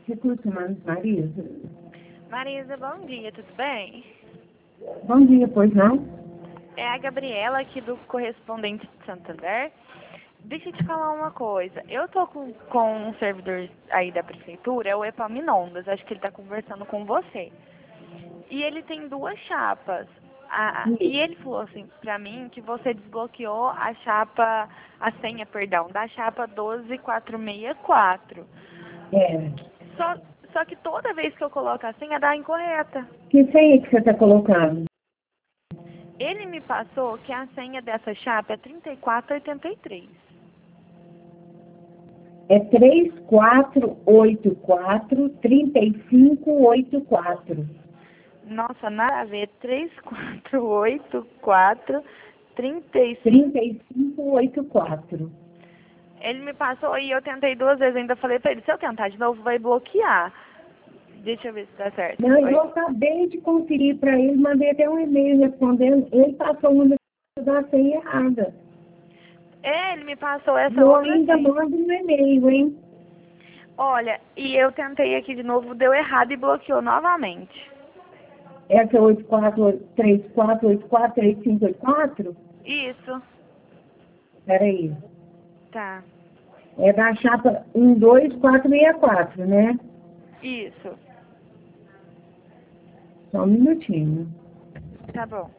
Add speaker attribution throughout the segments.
Speaker 1: Recursos Humanos, Marisa.
Speaker 2: Marisa, bom dia, tudo bem?
Speaker 1: Bom dia, pois não?
Speaker 2: É a Gabriela aqui do Correspondente de Santander. Deixa eu te falar uma coisa. Eu tô com um servidor aí da prefeitura, é o Epaminondas, acho que ele tá conversando com você. E ele tem duas chapas. E ele falou assim pra mim que você desbloqueou a senha, perdão, da chapa 12464.
Speaker 1: É.
Speaker 2: Só que toda vez que eu coloco a senha dá incorreta.
Speaker 1: Que senha que você está colocando?
Speaker 2: Ele me passou que a senha dessa chapa é 3483.
Speaker 1: É 3484-3584.
Speaker 2: Nossa, nada a ver. 3484 35.
Speaker 1: 3584.
Speaker 2: Ele me passou e eu tentei duas vezes. Ainda falei pra ele, se eu tentar de novo, vai bloquear. Deixa eu ver se dá certo.
Speaker 1: Não, eu acabei de conferir para ele, mandei até um e-mail respondendo. Ele passou uma da senha errada.
Speaker 2: É, ele me passou essa
Speaker 1: Eu
Speaker 2: outra
Speaker 1: ainda
Speaker 2: senha.
Speaker 1: mando no e-mail, hein?
Speaker 2: Olha, e eu tentei aqui de novo, deu errado e bloqueou novamente.
Speaker 1: Essa é 3484-3584?
Speaker 2: Isso.
Speaker 1: Peraí.
Speaker 2: Tá.
Speaker 1: É da chapa 12464, né?
Speaker 2: Isso.
Speaker 1: Só um minutinho.
Speaker 2: Tá bom.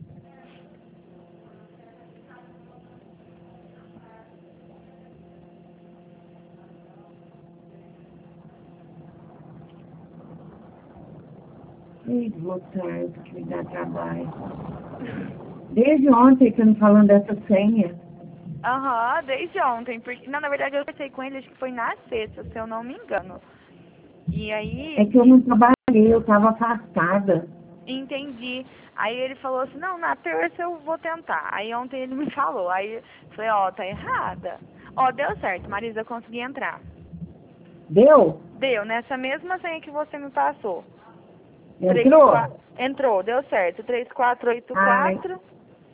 Speaker 1: Ei, boa tarde, que me dá trabalho. Desde ontem que eu não falando dessa senha.
Speaker 2: Aham, desde ontem. Porque, não, na verdade eu conversei com ele, acho que foi na sexta, se eu não me engano. E aí,
Speaker 1: É que eu não trabalhei, eu estava afastada.
Speaker 2: entendi. Aí ele falou assim, não, na terça eu vou tentar. Aí ontem ele me falou. Aí eu falei, ó, tá errada. Ó, deu certo, Marisa, eu consegui entrar.
Speaker 1: Deu?
Speaker 2: Deu, nessa mesma senha que você me passou.
Speaker 1: Entrou?
Speaker 2: Entrou, deu certo.
Speaker 1: Ai,
Speaker 2: 3484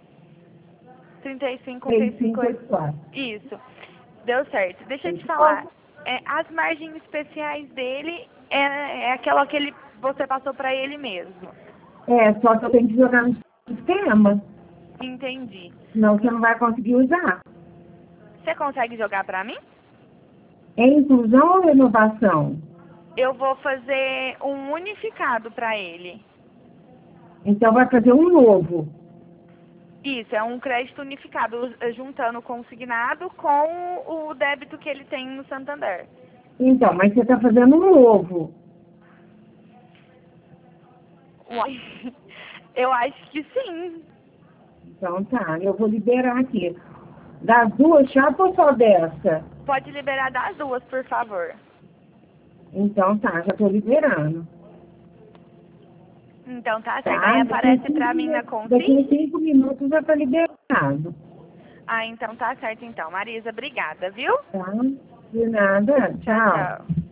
Speaker 2: 3584.
Speaker 1: 3584.
Speaker 2: Isso, deu certo. Deixa eu te falar. As margens especiais dele é aquela que você passou pra ele mesmo.
Speaker 1: É, só que eu tenho que jogar no sistema,
Speaker 2: Entendi.
Speaker 1: senão você não vai conseguir usar.
Speaker 2: Você consegue jogar pra mim?
Speaker 1: É inclusão ou renovação?
Speaker 2: Eu vou fazer um unificado pra ele.
Speaker 1: Então vai fazer um novo.
Speaker 2: Isso, é um crédito unificado, juntando o consignado com o débito que ele tem no Santander.
Speaker 1: Então, mas você está fazendo um novo.
Speaker 2: Uai, eu acho que sim.
Speaker 1: Então tá, eu vou liberar aqui. Das duas chapas ou só dessa?
Speaker 2: Pode liberar das duas, por favor.
Speaker 1: Então tá, já estou liberando.
Speaker 2: Então tá certo.
Speaker 1: Tá?
Speaker 2: Aí aparece pra mim na
Speaker 1: Daqui
Speaker 2: consigne?
Speaker 1: a 5 minutos já está liberado.
Speaker 2: Ah, então tá certo então. Marisa, obrigada, viu?
Speaker 1: Tá? De nada.
Speaker 2: Tchau,
Speaker 1: Tchau.
Speaker 2: tchau.